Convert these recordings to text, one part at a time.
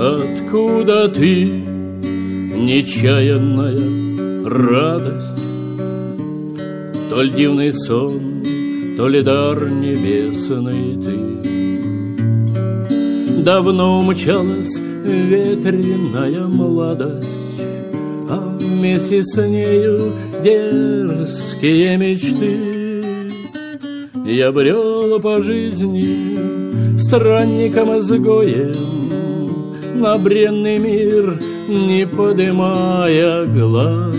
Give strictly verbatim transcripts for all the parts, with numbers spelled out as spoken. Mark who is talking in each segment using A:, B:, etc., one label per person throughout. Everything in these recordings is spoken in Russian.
A: Откуда ты, нечаянная радость? То ли дивный сон, то ли дар небесный ты. Давно умчалась ветреная молодость, а вместе с нею дерзкие мечты. Я брел по жизни странником-изгоем, на бренный мир не подымая глаз.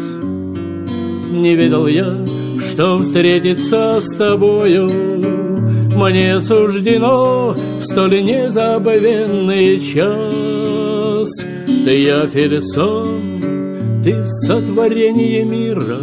A: Не ведал я, что встретиться с тобою мне суждено в столь незабвенный час. Ты явь сон, ты сотворение мира,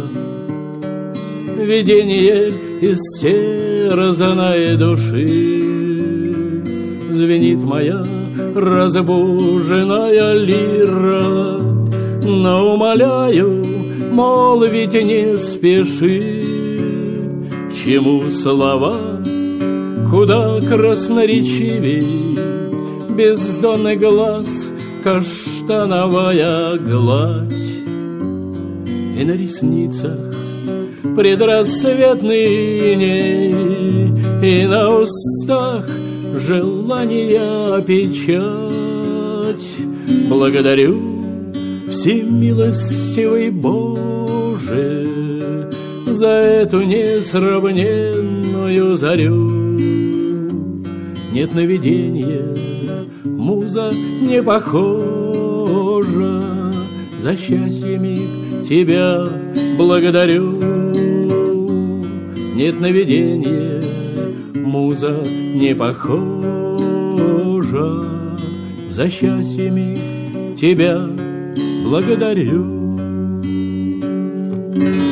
A: видение истерзанной души. Звенит моя разбуженная лира, но умоляю, молвить не спеши. Чему слова, куда красноречивей бездонный глаз, каштановая гладь. И на ресницах предрассветный иней, и на устах желания печать. Благодарю, всемилостивый Боже, за эту несравненную зарю. Нет навидения, муза не похожа, за счастье миг тебя благодарю. Нет навидения, муза не похожа, за счастье миг тебя благодарю.